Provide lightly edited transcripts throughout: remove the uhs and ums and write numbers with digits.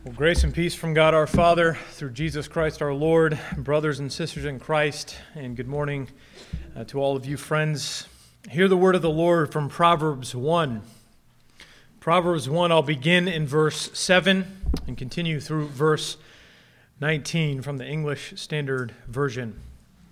Well, grace and peace from God our Father, through Jesus Christ our Lord, brothers and sisters in Christ, and good morning to all of you friends. Hear the word of the Lord from Proverbs 1. Proverbs 1, I'll begin in verse 7 and continue through verse 19 from the English Standard Version.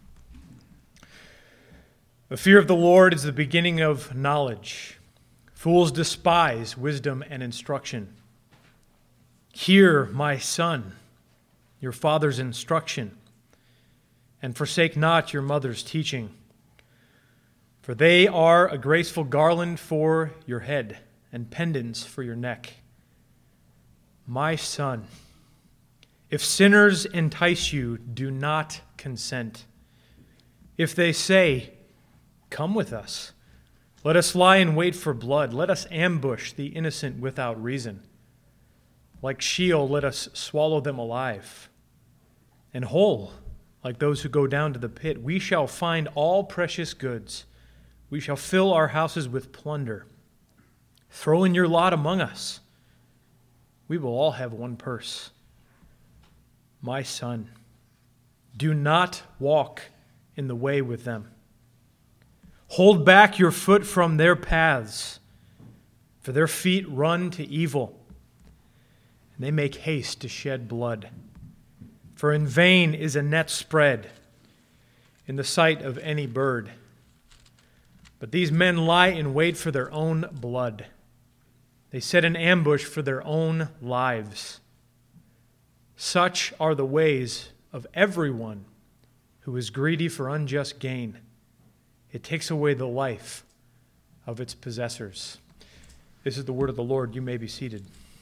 The fear of the Lord is the beginning of knowledge. Fools despise wisdom and instruction. Hear, my son, your father's instruction, and forsake not your mother's teaching. For they are a graceful garland for your head and pendants for your neck. My son, if sinners entice you, do not consent. If they say, come with us, let us lie in wait for blood, let us ambush the innocent without reason. Like Sheol, let us swallow them alive. And whole, like those who go down to the pit, we shall find all precious goods. We shall fill our houses with plunder. Throw in your lot among us. We will all have one purse. My son, do not walk in the way with them. Hold back your foot from their paths, for their feet run to evil. They make haste to shed blood. For in vain is a net spread in the sight of any bird. But these men lie in wait for their own blood. They set an ambush for their own lives. Such are the ways of everyone who is greedy for unjust gain. It takes away the life of its possessors. This is the word of the Lord. You may be seated.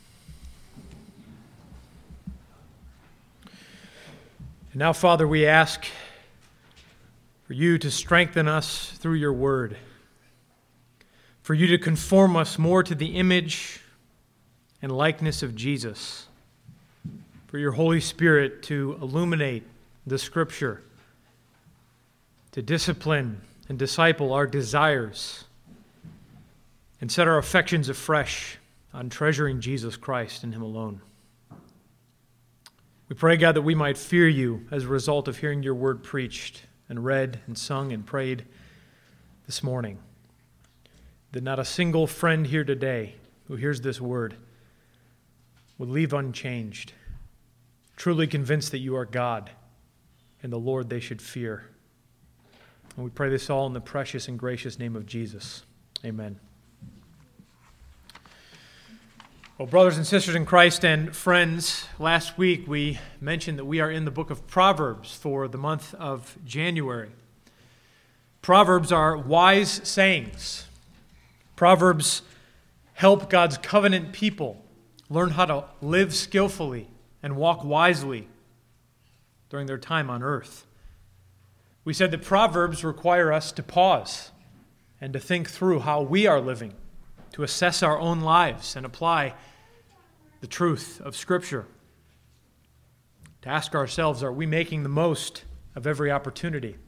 Now, Father, we ask for you to strengthen us through your word, for you to conform us more to the image and likeness of Jesus, for your Holy Spirit to illuminate the Scripture, to discipline and disciple our desires, and set our affections afresh on treasuring Jesus Christ and Him alone. We pray, God, that we might fear you as a result of hearing your word preached and read and sung and prayed this morning. That not a single friend here today who hears this word would leave unchanged, truly convinced that you are God and the Lord they should fear. And we pray this all in the precious and gracious name of Jesus. Amen. Well, brothers and sisters in Christ and friends, last week we mentioned that we are in the book of Proverbs for the month of January. Proverbs are wise sayings. Proverbs help God's covenant people learn how to live skillfully and walk wisely during their time on earth. We said that Proverbs require us to pause and to think through how we are living, to assess our own lives and apply the truth of Scripture. To ask ourselves, are we making the most of every opportunity?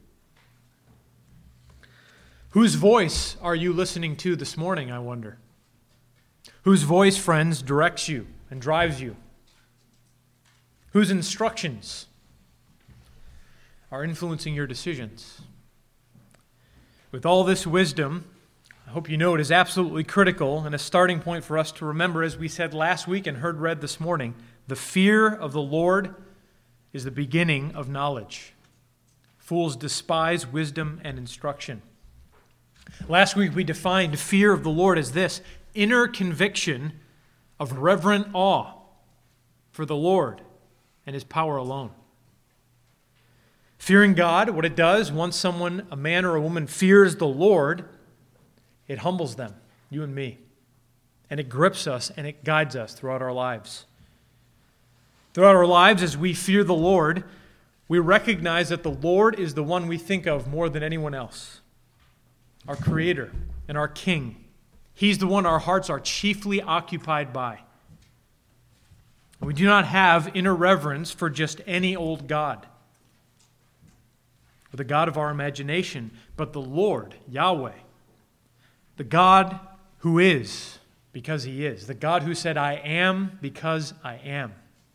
Whose voice are you listening to this morning, I wonder? Whose voice, friends, directs you and drives you? Whose instructions are influencing your decisions? With all this wisdom, I hope you know it is absolutely critical and a starting point for us to remember, as we said last week and heard read this morning, the fear of the Lord is the beginning of knowledge. Fools despise wisdom and instruction. Last week we defined fear of the Lord as this: inner conviction of reverent awe for the Lord and His power alone. Fearing God, what it does, once someone, a man or a woman, fears the Lord, it humbles them, you and me, and it grips us and it guides us throughout our lives. Throughout our lives, as we fear the Lord, we recognize that the Lord is the one we think of more than anyone else, our Creator and our King. He's the one our hearts are chiefly occupied by. We do not have inner reverence for just any old god, or the God of our imagination, but the Lord, Yahweh, the God who is because He is, the God who said, I am because I am.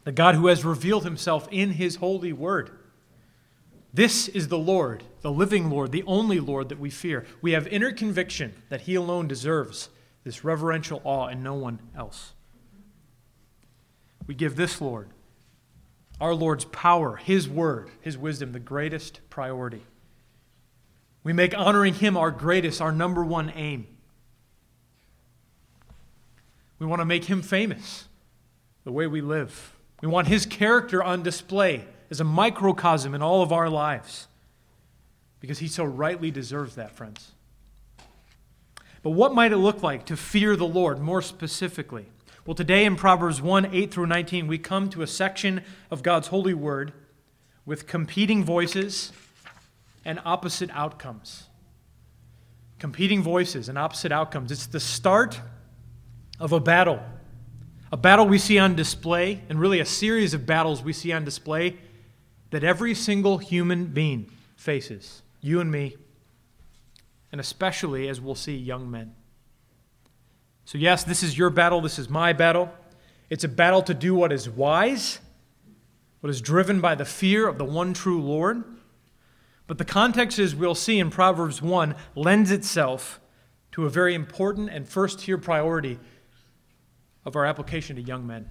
the God who has revealed himself in his holy word. This is the Lord, the living Lord, the only Lord that we fear. We have inner conviction that he alone deserves this reverential awe and no one else. We give this Lord, our Lord's power, his word, his wisdom, the greatest priority. We make honoring him our greatest, our number one aim. We want to make him famous, the way we live. We want his character on display as a microcosm in all of our lives, because he so rightly deserves that, friends. But what might it look like to fear the Lord more specifically? Well, today in Proverbs 1, 8 through 19, we come to a section of God's holy word with competing voices and opposite outcomes. Competing voices and opposite outcomes. It's the start of a battle we see on display, and really a series of battles we see on display that every single human being faces, you and me, and especially, as we'll see, young men. So yes, this is your battle, this is my battle. It's a battle to do what is wise, what is driven by the fear of the one true Lord. But the context, as we'll see in Proverbs 1, lends itself to a very important and first-tier priority of our application to young men.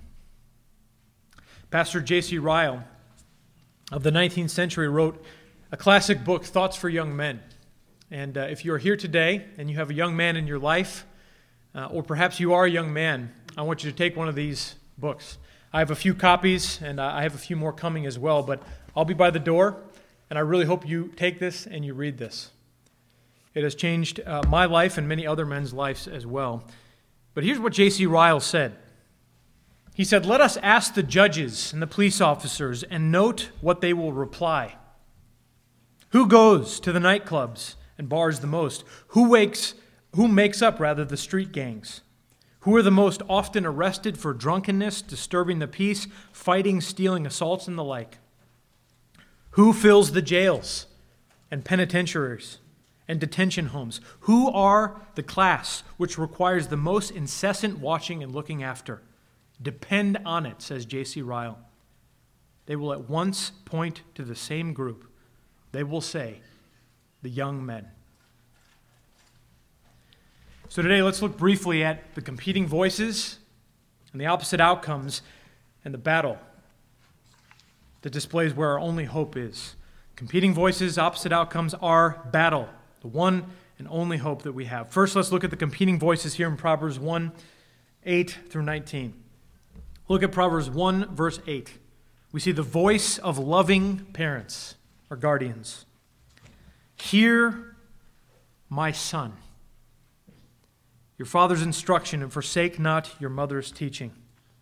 Pastor J.C. Ryle of the 19th century wrote a classic book, Thoughts for Young Men. And if you're here today and you have a young man in your life, or perhaps you are a young man, I want you to take one of these books. I have a few copies, and I have a few more coming as well, but I'll be by the door, and I really hope you take this and you read this. It has changed my life and many other men's lives as well. But here's what J.C. Ryle said. He said, "Let us ask the judges and the police officers and note what they will reply. Who goes to the nightclubs and bars the most? Who makes up the street gangs? Who are the most often arrested for drunkenness, disturbing the peace, fighting, stealing, assaults, and the like? Who fills the jails and penitentiaries and detention homes? Who are the class which requires the most incessant watching and looking after? Depend on it," says J.C. Ryle. "They will at once point to the same group. They will say, the young men." So today, let's look briefly at the competing voices and the opposite outcomes and the battle that displays where our only hope is. Competing voices, opposite outcomes, our battle, the one and only hope that we have. First, let's look at the competing voices here in Proverbs 1, 8 through 19. Look at Proverbs 1, verse 8. We see the voice of loving parents or guardians. "Hear, my son, your father's instruction, and forsake not your mother's teaching.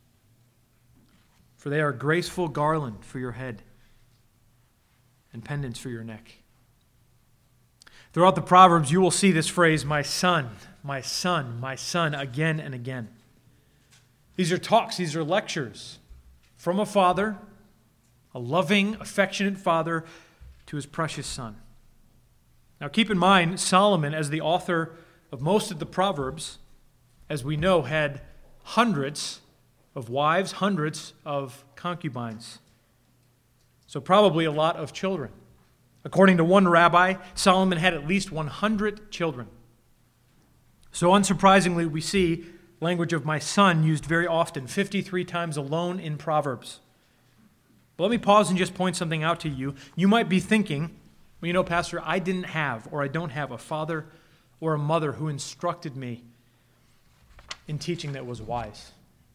For they are a graceful garland for your head and pendants for your neck." Throughout the Proverbs, you will see this phrase, my son, my son, my son, again and again. These are talks, these are lectures from a father, a loving, affectionate father, to his precious son. Now keep in mind, Solomon, as the author of most of the Proverbs, as we know, had hundreds of wives, hundreds of concubines. So probably a lot of children. According to one rabbi, Solomon had at least 100 children. So unsurprisingly, we see language of my son used very often, 53 times alone in Proverbs. But let me pause and just point something out to you. You might be thinking, well, you know, Pastor, I didn't have or I don't have a father or a mother who instructed me in teaching that was wise.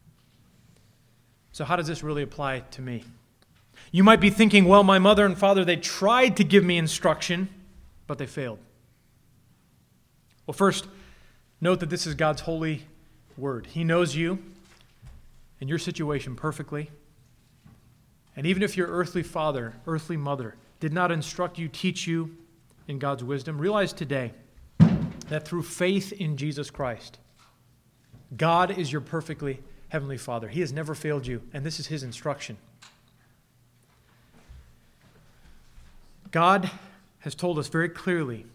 So how does this really apply to me? You might be thinking, well, my mother and father, they tried to give me instruction, but they failed. Well, first, note that this is God's holy word. He knows you and your situation perfectly. And even if your earthly father, earthly mother, did not instruct you, teach you in God's wisdom, realize today that through faith in Jesus Christ, God is your perfectly heavenly Father. He has never failed you, and this is His instruction. God has told us very clearly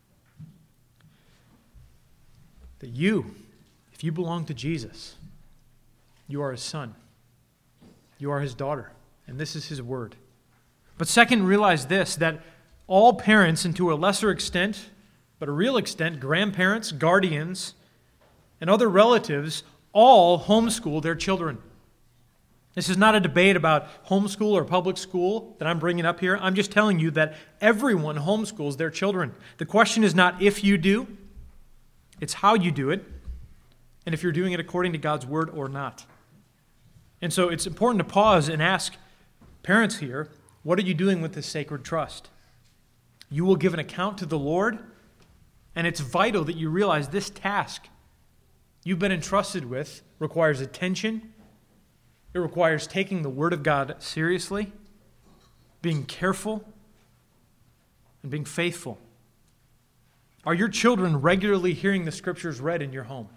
that you, if you belong to Jesus, you are His son. You are his daughter, and this is his word. But second, realize this, that all parents, and to a lesser extent, but a real extent, grandparents, guardians, and other relatives, all homeschool their children. This is not a debate about homeschool or public school that I'm bringing up here. I'm just telling you that everyone homeschools their children. The question is not if you do, it's how you do it, and if you're doing it according to God's word or not. And so it's important to pause and ask parents here, what are you doing with this sacred trust? You will give an account to the Lord, and it's vital that you realize this task you've been entrusted with requires attention. It requires taking the Word of God seriously, being careful, and being faithful. Are your children regularly hearing the Scriptures read in your home?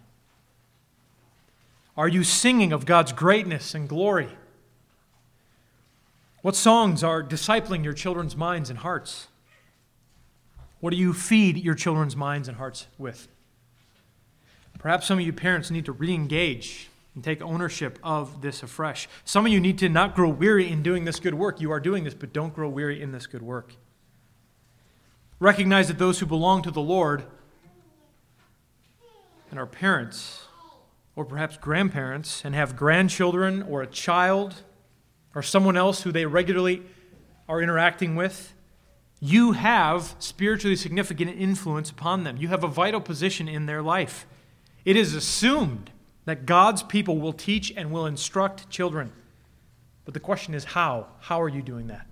Are you singing of God's greatness and glory? What songs are discipling your children's minds and hearts? What do you feed your children's minds and hearts with? Perhaps some of you parents need to re-engage and take ownership of this afresh. Some of you need to not grow weary in doing this good work. You are doing this, but don't grow weary in this good work. Recognize that those who belong to the Lord and are parents, or perhaps grandparents, and have grandchildren or a child or someone else who they regularly are interacting with, you have spiritually significant influence upon them. You have a vital position in their life. It is assumed that God's people will teach and will instruct children. But the question is how? How are you doing that?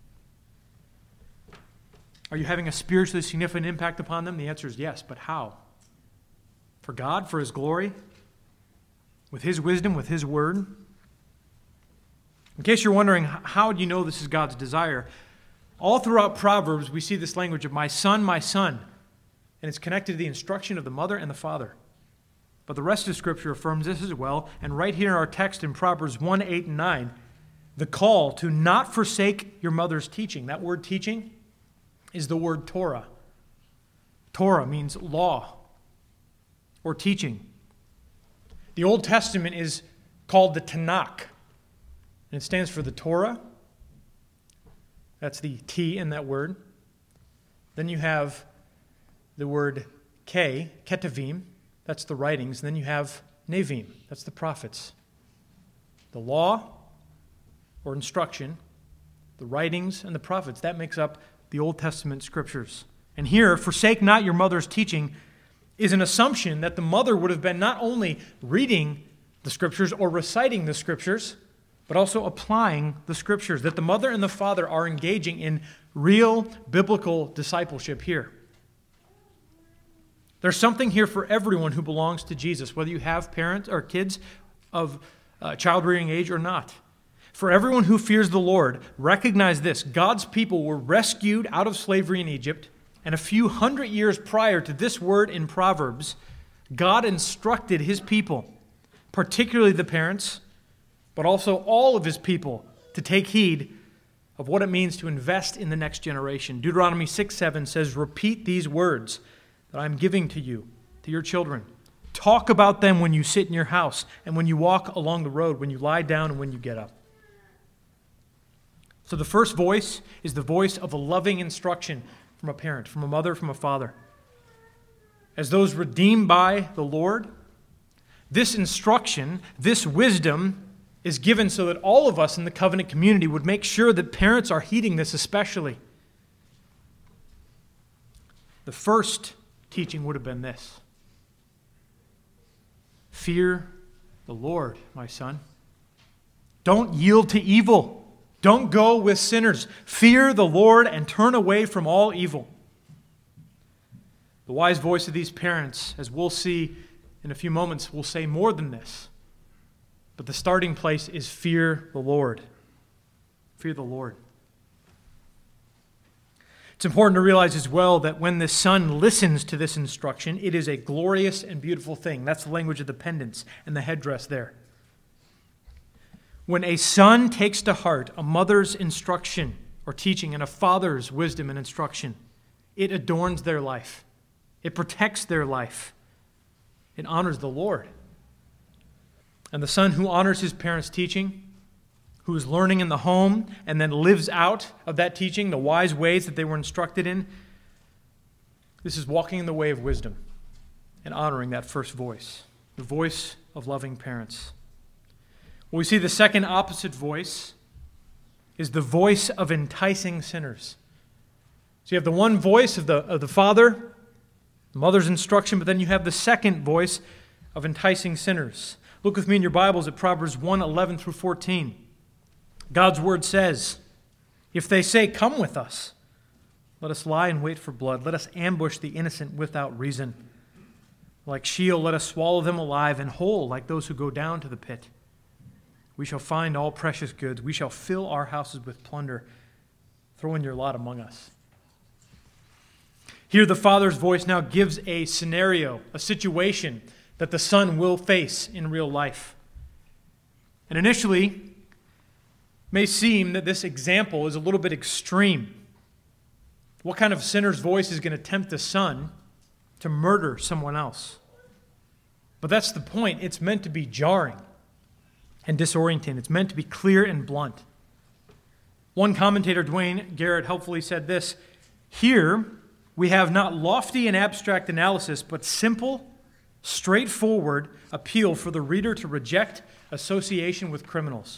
Are you having a spiritually significant impact upon them? The answer is yes, but how? For God, for His glory, with His wisdom, with His word? In case you're wondering, how do you know this is God's desire? All throughout Proverbs, we see this language of my son, and it's connected to the instruction of the mother and the father. But the rest of Scripture affirms this as well, and right here in our text in Proverbs 1, 8, and 9, the call to not forsake your mother's teaching. That word teaching is the word Torah. Torah means law or teaching. The Old Testament is called the Tanakh, and it stands for the Torah. That's the T in that word. Then you have the word Ketuvim. That's the writings. And then you have Nevi'im. That's the prophets. The law or instruction, the writings, and the prophets. That makes up the Old Testament Scriptures. And here, forsake not your mother's teaching is an assumption that the mother would have been not only reading the Scriptures or reciting the Scriptures, but also applying the Scriptures, that the mother and the father are engaging in real biblical discipleship here. There's something here for everyone who belongs to Jesus, whether you have parents or kids of child-rearing age or not. For everyone who fears the Lord, recognize this: God's people were rescued out of slavery in Egypt, and a few hundred years prior to this word in Proverbs, God instructed His people, particularly the parents, but also all of His people, to take heed of what it means to invest in the next generation. Deuteronomy 6:7 says, repeat these words that I'm giving to you, to your children. Talk about them when you sit in your house and when you walk along the road, when you lie down and when you get up. So the first voice is the voice of a loving instruction from a parent, from a mother, from a father. As those redeemed by the Lord, this instruction, this wisdom is given so that all of us in the covenant community would make sure that parents are heeding this especially. The first teaching would have been this: fear the Lord, my son. Don't yield to evil. Don't go with sinners. Fear the Lord and turn away from all evil. The wise voice of these parents, as we'll see in a few moments, will say more than this. But the starting place is fear the Lord. Fear the Lord. It's important to realize as well that when the son listens to this instruction, it is a glorious and beautiful thing. That's the language of the pendants and the headdress there. When a son takes to heart a mother's instruction or teaching and a father's wisdom and instruction, it adorns their life. It protects their life. It honors the Lord. And the son who honors his parents' teaching who is learning in the home and then lives out of that teaching, the wise ways that they were instructed in. This is walking in the way of wisdom and honoring that first voice, the voice of loving parents. Well, we see the second opposite voice is the voice of enticing sinners. So you have the one voice of the father, the mother's instruction, but then you have the second voice of enticing sinners. Look with me in your Bibles at Proverbs 1:11 through 14. God's word says, "If they say, 'Come with us,' let us lie and wait for blood. Let us ambush the innocent without reason. Like Sheol, let us swallow them alive, and whole like those who go down to the pit. We shall find all precious goods. We shall fill our houses with plunder. Throw in your lot among us." Here the father's voice now gives a scenario, a situation that the son will face in real life. And initially, may seem that this example is a little bit extreme. What kind of sinner's voice is going to tempt the son to murder someone else? But that's the point. It's meant to be jarring and disorienting. It's meant to be clear and blunt. One commentator, Dwayne Garrett, helpfully said this: "Here we have not lofty and abstract analysis, but simple, straightforward appeal for the reader to reject association with criminals."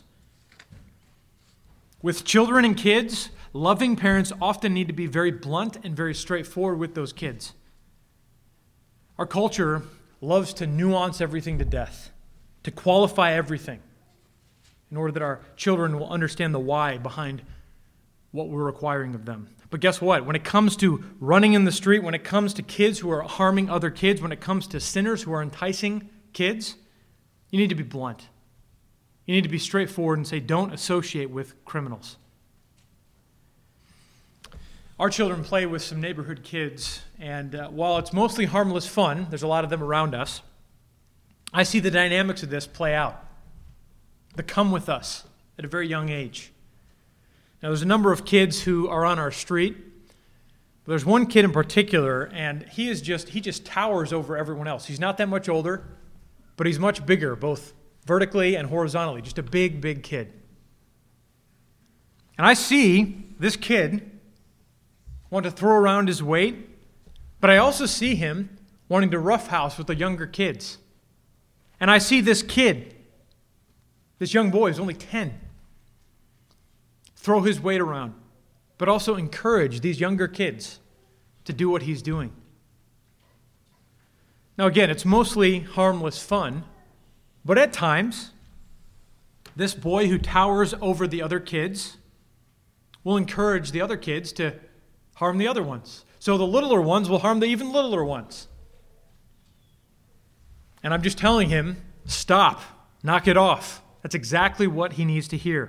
With children and kids, loving parents often need to be very blunt and very straightforward with those kids. Our culture loves to nuance everything to death, to qualify everything, in order that our children will understand the why behind what we're requiring of them. But guess what? When it comes to running in the street, when it comes to kids who are harming other kids, when it comes to sinners who are enticing kids, you need to be blunt. You need to be straightforward and say, don't associate with criminals. Our children play with some neighborhood kids, and while it's mostly harmless fun, there's a lot of them around us, I see the dynamics of this play out. The come with us at a very young age. Now, there's a number of kids who are on our street, but there's one kid in particular, and he just towers over everyone else. He's not that much older, but he's much bigger, both vertically and horizontally, just a big, big kid. And I see this kid want to throw around his weight, but I also see him wanting to roughhouse with the younger kids. And I see this kid, this young boy who's only 10, throw his weight around, but also encourage these younger kids to do what he's doing. Now again, it's mostly harmless fun, but at times, this boy who towers over the other kids will encourage the other kids to harm the other ones. So the littler ones will harm the even littler ones. And I'm just telling him, stop, knock it off. That's exactly what he needs to hear.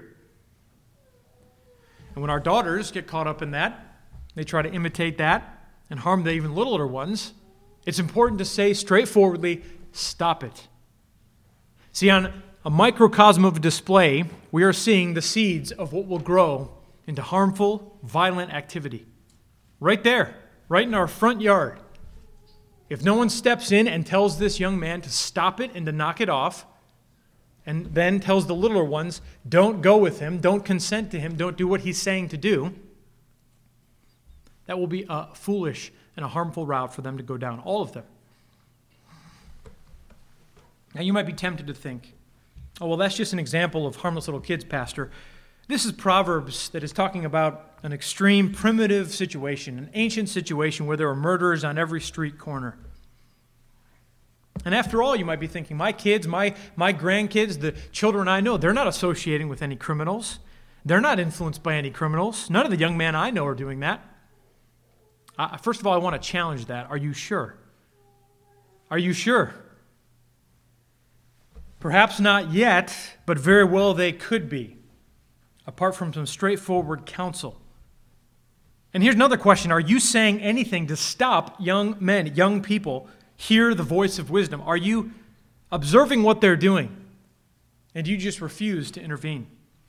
And when our daughters get caught up in that, they try to imitate that and harm the even littler ones, it's important to say straightforwardly, stop it. See, on a microcosm of a display, we are seeing the seeds of what will grow into harmful, violent activity. Right there, right in our front yard. If no one steps in and tells this young man to stop it and to knock it off, and then tells the littler ones, don't go with him, don't consent to him, don't do what he's saying to do, that will be a foolish and a harmful route for them to go down, all of them. Now you might be tempted to think, oh, well, that's just an example of harmless little kids, Pastor. This is Proverbs that is talking about an extreme, primitive situation, an ancient situation where there are murderers on every street corner. And after all, you might be thinking, my kids, my grandkids, the children I know, they're not associating with any criminals. They're not influenced by any criminals. None of the young men I know are doing that. First of all, I want to challenge that. Are you sure? Are you sure? Perhaps not yet, but very well they could be, apart from some straightforward counsel. And here's another question. Are you saying anything to stop young men, young people, hear the voice of wisdom? Are you observing what they're doing? And do you just refuse to intervene?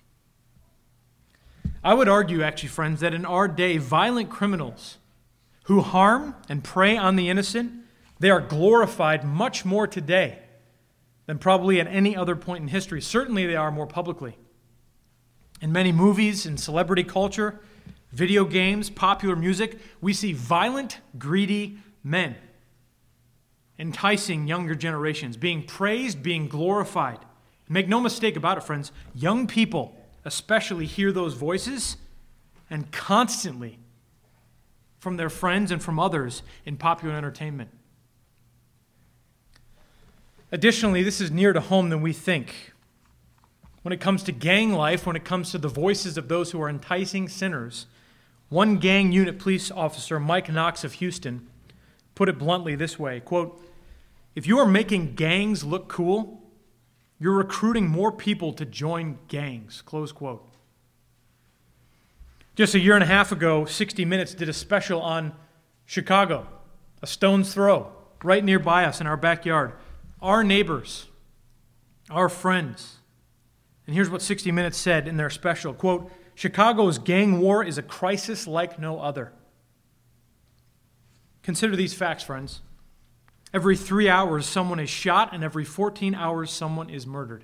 I would argue, actually, friends, that in our day, violent criminals who harm and prey on the innocent, they are glorified much more today than probably at any other point in history. Certainly they are more publicly. In many movies and celebrity culture, video games, popular music, we see violent, greedy men enticing younger generations, being praised, being glorified. Make no mistake about it, friends, young people especially hear those voices and constantly from their friends and from others in popular entertainment. Additionally, this is nearer to home than we think. When it comes to gang life, when it comes to the voices of those who are enticing sinners, one gang unit police officer, Mike Knox of Houston, put it bluntly this way, quote, "If you are making gangs look cool, you're recruiting more people to join gangs," close quote. Just a year and a half ago, 60 Minutes did a special on Chicago, a stone's throw, right nearby us in our backyard. Our neighbors, our friends. And here's what 60 Minutes said in their special, quote, "Chicago's gang war is a crisis like no other." Consider these facts, friends. Every 3 hours, someone is shot, and every 14 hours, someone is murdered.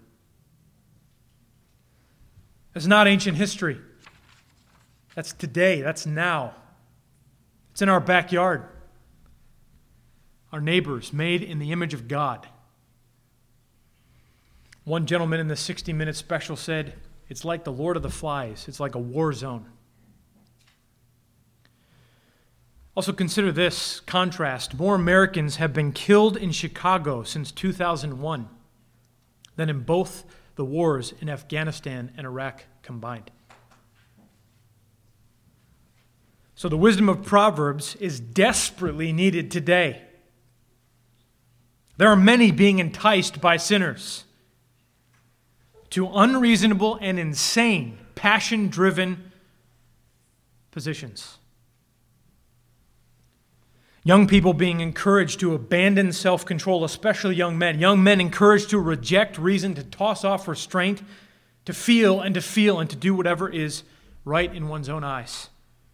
That's not ancient history. That's today. That's now. It's in our backyard. Our neighbors, made in the image of God. One gentleman in the 60 Minutes special said, "It's like the Lord of the Flies. It's like a war zone." Also consider this contrast. More Americans have been killed in Chicago since 2001 than in both the wars in Afghanistan and Iraq combined. So the wisdom of Proverbs is desperately needed today. There are many being enticed by sinners to unreasonable and insane, passion-driven positions. Young people being encouraged to abandon self-control, especially young men. Young men encouraged to reject reason, to toss off restraint, to feel and to do whatever is right in one's own eyes.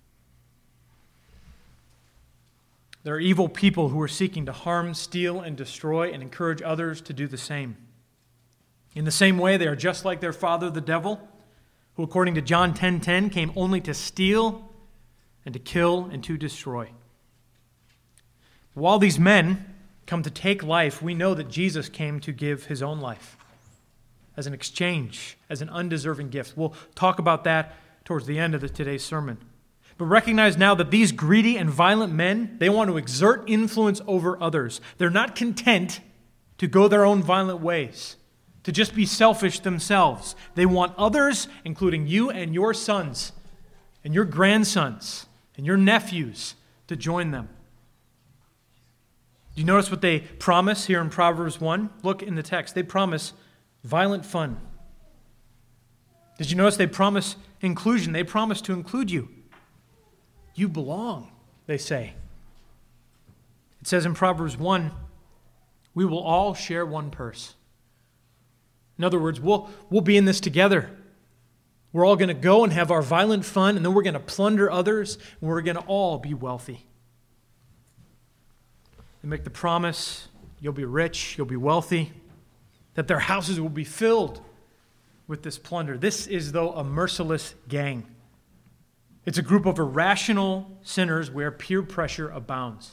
There are evil people who are seeking to harm, steal, and destroy, and encourage others to do the same. In the same way, they are just like their father, the devil, who, according to John 10:10, came only to steal and to kill and to destroy. While these men come to take life, we know that Jesus came to give his own life as an exchange, as an undeserving gift. We'll talk about that towards the end of today's sermon. But recognize now that these greedy and violent men, they want to exert influence over others. They're not content to go their own violent ways, to just be selfish themselves. They want others, including you and your sons and your grandsons and your nephews, to join them. Do you notice what they promise here in Proverbs 1? Look in the text. They promise violent fun. Did you notice they promise inclusion? They promise to include you. You belong, they say. It says in Proverbs 1, we will all share one purse. In other words, we'll be in this together. We're all going to go and have our violent fun, and then we're going to plunder others, and we're going to all be wealthy. They make the promise, you'll be rich, you'll be wealthy, that their houses will be filled with this plunder. This is, though, a merciless gang. It's a group of irrational sinners where peer pressure abounds.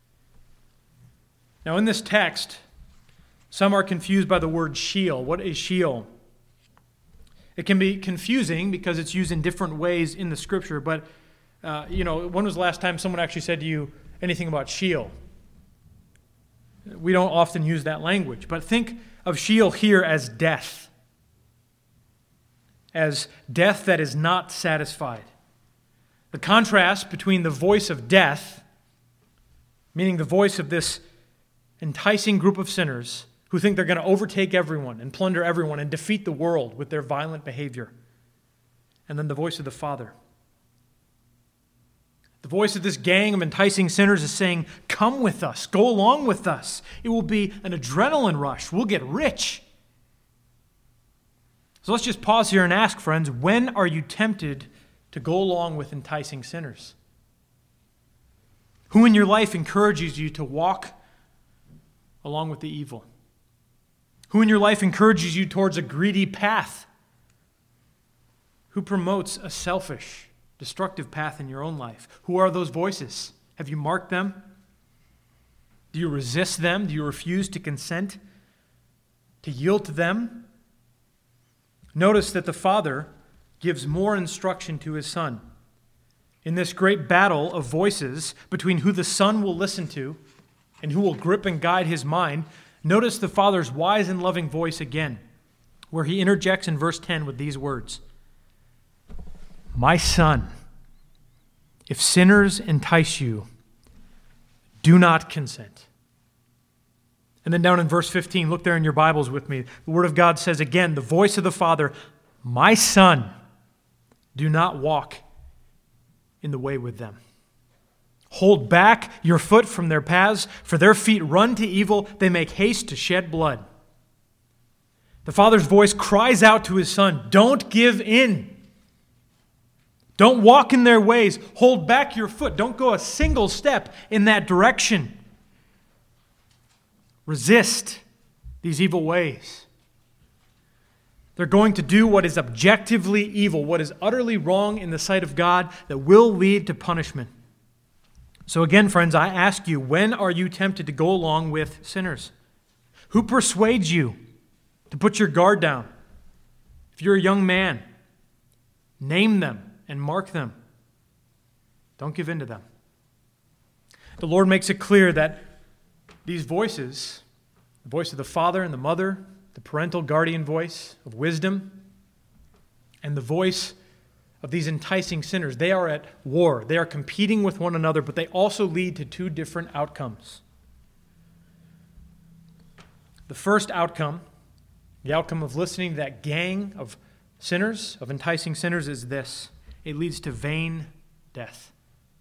Now, in this text, some are confused by the word Sheol. What is Sheol? It can be confusing because it's used in different ways in the Scripture, but, when was the last time someone actually said to you anything about Sheol? We don't often use that language, but think of Sheol here as death that is not satisfied. The contrast between the voice of death, meaning the voice of this enticing group of sinners who think they're going to overtake everyone and plunder everyone and defeat the world with their violent behavior, and then the voice of the Father. The voice of this gang of enticing sinners is saying, come with us, go along with us. It will be an adrenaline rush. We'll get rich. So let's just pause here and ask, friends, when are you tempted to go along with enticing sinners? Who in your life encourages you to walk along with the evil? Who in your life encourages you towards a greedy path? Who promotes a selfish, destructive path in your own life? Who are those voices? Have you marked them? Do you resist them? Do you refuse to consent to yield to them? Notice that the Father gives more instruction to his Son. In this great battle of voices between who the Son will listen to and who will grip and guide his mind, notice the Father's wise and loving voice again, where he interjects in verse 10 with these words, "My son, if sinners entice you, do not consent." And then down in verse 15, look there in your Bibles with me. The Word of God says again, the voice of the Father, "My son, do not walk in the way with them. Hold back your foot from their paths, for their feet run to evil, they make haste to shed blood." The Father's voice cries out to his Son, don't give in. Don't walk in their ways. Hold back your foot. Don't go a single step in that direction. Resist these evil ways. They're going to do what is objectively evil, what is utterly wrong in the sight of God, that will lead to punishment. So again, friends, I ask you, when are you tempted to go along with sinners? Who persuades you to put your guard down? If you're a young man, name them and mark them. Don't give in to them. The Lord makes it clear that these voices, the voice of the father and the mother, the parental guardian voice of wisdom, and the voice of these enticing sinners, they are at war. They are competing with one another, but they also lead to two different outcomes. The first outcome, the outcome of listening to that gang of sinners, of enticing sinners, is this. It leads to vain death.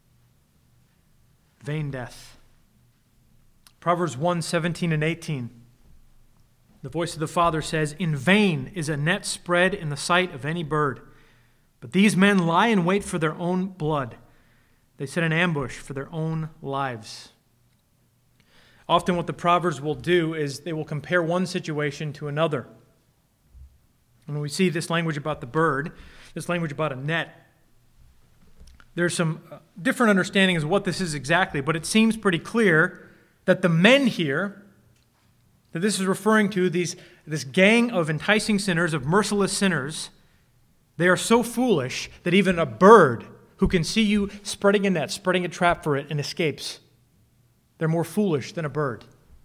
Vain death. Proverbs 1:17 and 18. The voice of the Father says, "In vain is a net spread in the sight of any bird, but these men lie in wait for their own blood. They set an ambush for their own lives." Often what the Proverbs will do is they will compare one situation to another. And when we see this language about the bird, this language about a net, there's some different understandings of what this is exactly, but it seems pretty clear that the men here, that this is referring to this gang of enticing sinners, of merciless sinners, they are so foolish that even a bird who can see you spreading a net, spreading a trap for it, and escapes, they're more foolish than a bird.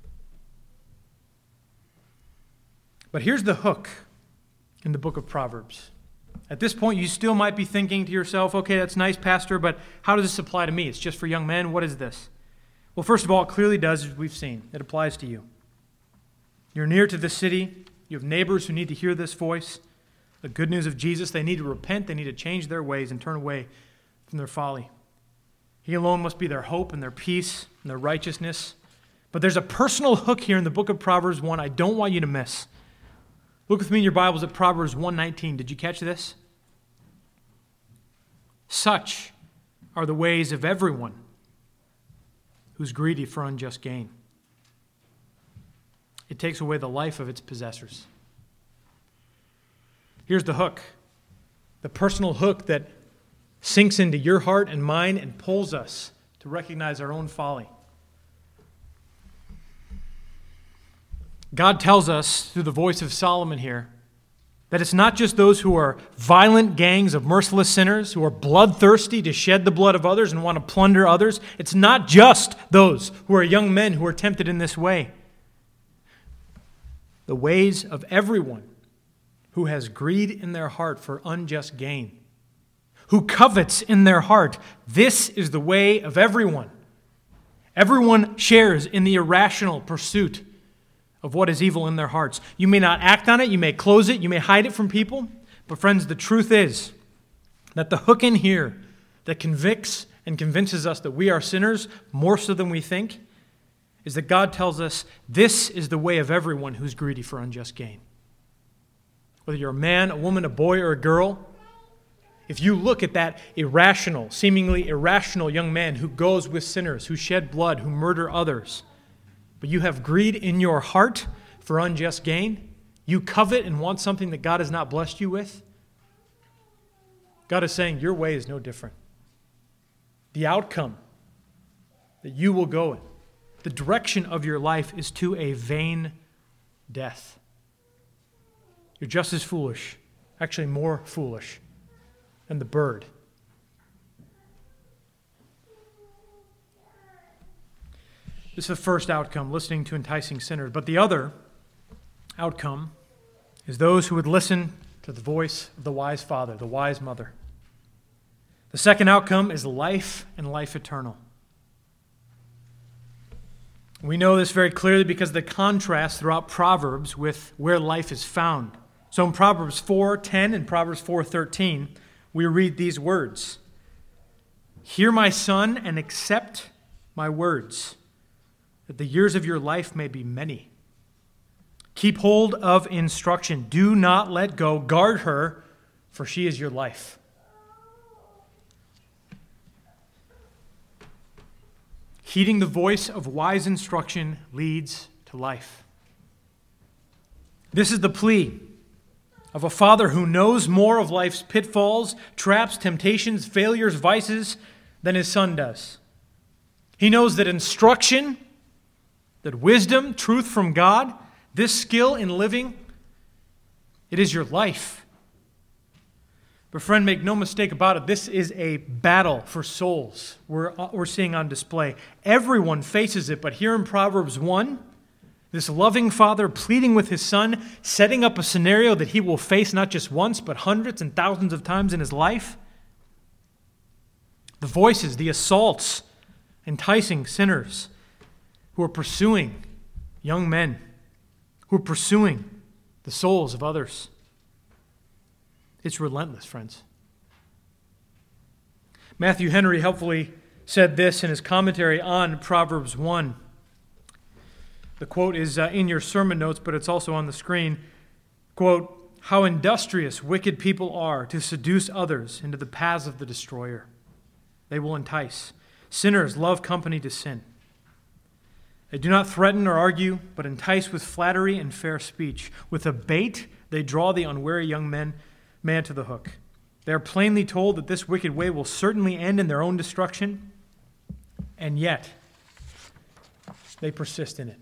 But here's the hook in the book of Proverbs. At this point, you still might be thinking to yourself, okay, that's nice, Pastor, but how does this apply to me? It's just for young men. What is this? Well, first of all, it clearly does, as we've seen. It applies to you. You're near to the city. You have neighbors who need to hear this voice. The good news of Jesus, they need to repent. They need to change their ways and turn away from their folly. He alone must be their hope and their peace and their righteousness. But there's a personal hook here in the book of Proverbs 1 I don't want you to miss. Look with me in your Bibles at Proverbs 1:19. Did you catch this? Such are the ways of everyone who's greedy for unjust gain. It takes away the life of its possessors. Here's the hook, the personal hook that sinks into your heart and mine and pulls us to recognize our own folly. God tells us through the voice of Solomon here that it's not just those who are violent gangs of merciless sinners, who are bloodthirsty to shed the blood of others and want to plunder others. It's not just those who are young men who are tempted in this way. The ways of everyone who has greed in their heart for unjust gain, who covets in their heart. This is the way of everyone. Everyone shares in the irrational pursuit of what is evil in their hearts. You may not act on it, you may close it, you may hide it from people, but friends, the truth is that the hook in here that convicts and convinces us that we are sinners more so than we think is that God tells us this is the way of everyone who's greedy for unjust gain. Whether you're a man, a woman, a boy, or a girl, if you look at that irrational, seemingly irrational young man who goes with sinners, who shed blood, who murder others, but you have greed in your heart for unjust gain, you covet and want something that God has not blessed you with, God is saying your way is no different. The outcome that you will go in, the direction of your life is to a vain death. You're just as foolish, actually more foolish than the bird. This is the first outcome, listening to enticing sinners. But the other outcome is those who would listen to the voice of the wise father, the wise mother. The second outcome is life and life eternal. We know this very clearly because of the contrast throughout Proverbs with where life is found. So in Proverbs 4:10 and Proverbs 4:13, we read these words. Hear, my son, and accept my words, that the years of your life may be many. Keep hold of instruction. Do not let go. Guard her, for she is your life. Heeding the voice of wise instruction leads to life. This is the plea of a father who knows more of life's pitfalls, traps, temptations, failures, vices than his son does. He knows that instruction, that wisdom, truth from God, this skill in living, it is your life. But friend, make no mistake about it, this is a battle for souls we're seeing on display. Everyone faces it, but here in Proverbs 1, this loving father pleading with his son, setting up a scenario that he will face not just once, but hundreds and thousands of times in his life. The voices, the assaults, enticing sinners who are pursuing young men, who are pursuing the souls of others. It's relentless, friends. Matthew Henry helpfully said this in his commentary on Proverbs 1. The quote is in your sermon notes, but it's also on the screen. Quote, how industrious wicked people are to seduce others into the paths of the destroyer. They will entice. Sinners love company to sin. They do not threaten or argue, but entice with flattery and fair speech. With a bait, they draw the unwary young man to the hook. They are plainly told that this wicked way will certainly end in their own destruction, and yet they persist in it.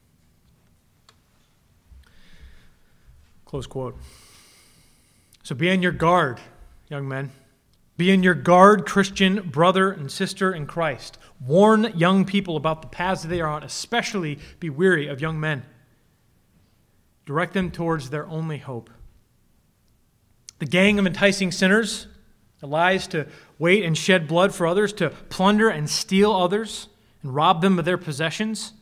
Close quote. So be on your guard, young men. Be on your guard, Christian brother and sister in Christ. Warn young people about the paths they are on, especially be weary of young men. Direct them towards their only hope. The gang of enticing sinners, the lies to wait and shed blood for others, to plunder and steal others and rob them of their possessions.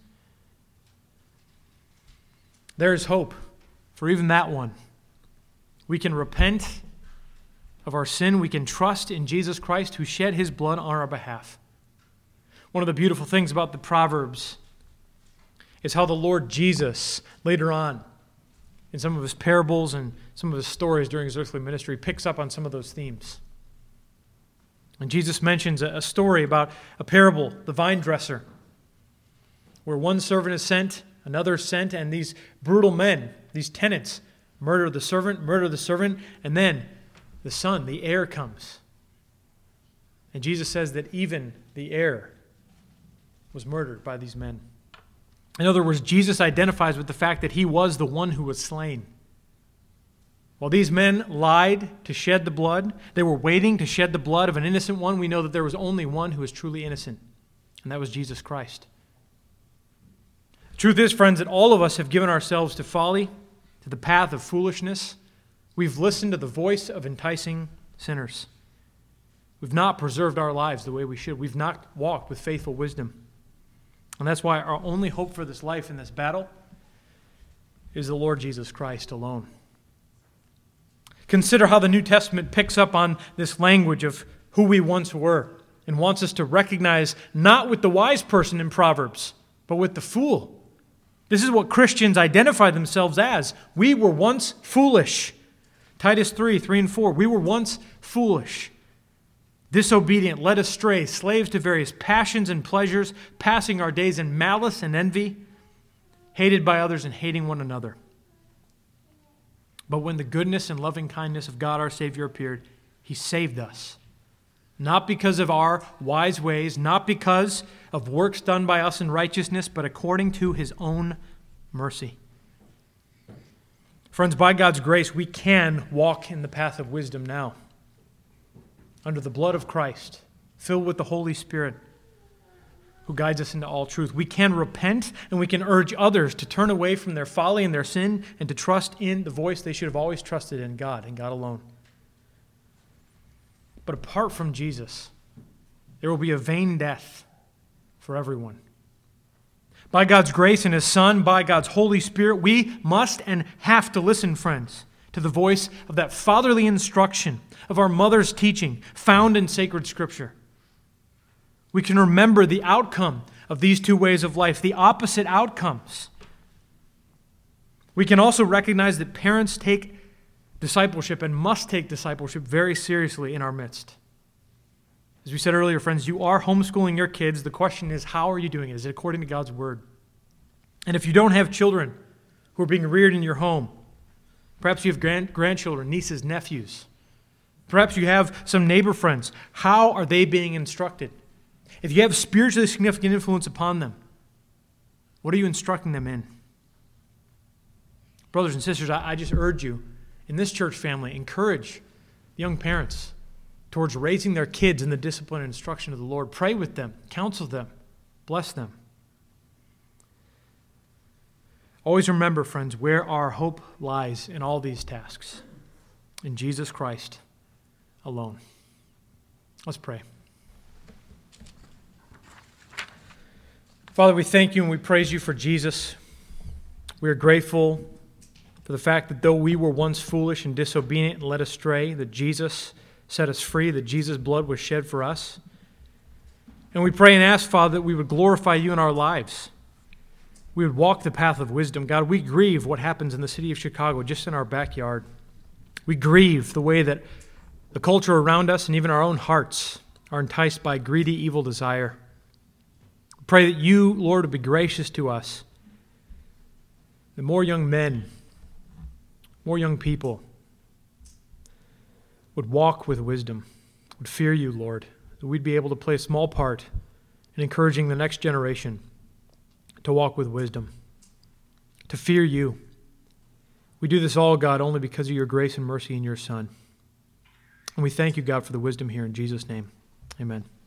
There is hope for even that one. We can repent of our sin. We can trust in Jesus Christ who shed his blood on our behalf. One of the beautiful things about the Proverbs is how the Lord Jesus later on in some of his parables and some of his stories during his earthly ministry picks up on some of those themes. And Jesus mentions a story about a parable, the vine dresser, where one servant is sent, another is sent, and these brutal men, these tenants, murder the servant, and then the son, the heir, comes. And Jesus says that even the heir was murdered by these men. In other words, Jesus identifies with the fact that he was the one who was slain. While these men lied to shed the blood, they were waiting to shed the blood of an innocent one. We know that there was only one who was truly innocent, and that was Jesus Christ. The truth is, friends, that all of us have given ourselves to folly, to the path of foolishness. We've listened to the voice of enticing sinners. We've not preserved our lives the way we should. We've not walked with faithful wisdom. And that's why our only hope for this life in this battle is the Lord Jesus Christ alone. Consider how the New Testament picks up on this language of who we once were and wants us to recognize not with the wise person in Proverbs, but with the fool. This is what Christians identify themselves as. We were once foolish. Titus 3:3-4. We were once foolish, disobedient, led astray, slaves to various passions and pleasures, passing our days in malice and envy, hated by others and hating one another. But when the goodness and loving kindness of God our Savior appeared, He saved us. Not because of our wise ways, not because of works done by us in righteousness, but according to his own mercy. Friends, by God's grace, we can walk in the path of wisdom now. Under the blood of Christ, filled with the Holy Spirit, who guides us into all truth. We can repent and we can urge others to turn away from their folly and their sin and to trust in the voice they should have always trusted in, God and God alone. But apart from Jesus, there will be a vain death for everyone. By God's grace and his Son, by God's Holy Spirit, we must and have to listen, friends, to the voice of that fatherly instruction of our mother's teaching found in sacred Scripture. We can remember the outcome of these two ways of life, the opposite outcomes. We can also recognize that parents take discipleship and must take discipleship very seriously in our midst. As we said earlier, friends, you are homeschooling your kids. The question is, how are you doing it? Is it according to God's Word? And if you don't have children who are being reared in your home, perhaps you have grandchildren, nieces, nephews. Perhaps you have some neighbor friends. How are they being instructed? If you have spiritually significant influence upon them, what are you instructing them in? Brothers and sisters, I just urge you, in this church family, encourage young parents towards raising their kids in the discipline and instruction of the Lord. Pray with them, counsel them, bless them. Always remember, friends, where our hope lies in all these tasks. In Jesus Christ alone. Let's pray. Father, we thank you and we praise you for Jesus. We are grateful for the fact that though we were once foolish and disobedient and led astray, that Jesus set us free, that Jesus' blood was shed for us. And we pray and ask, Father, that we would glorify you in our lives. We would walk the path of wisdom. God, we grieve what happens in the city of Chicago, just in our backyard. We grieve the way that the culture around us and even our own hearts are enticed by greedy, evil desire. We pray that you, Lord, would be gracious to us. That more young men, more young people would walk with wisdom, would fear you, Lord, that we'd be able to play a small part in encouraging the next generation to walk with wisdom, to fear you. We do this all, God, only because of your grace and mercy in your Son. And we thank you, God, for the wisdom here in Jesus' name. Amen.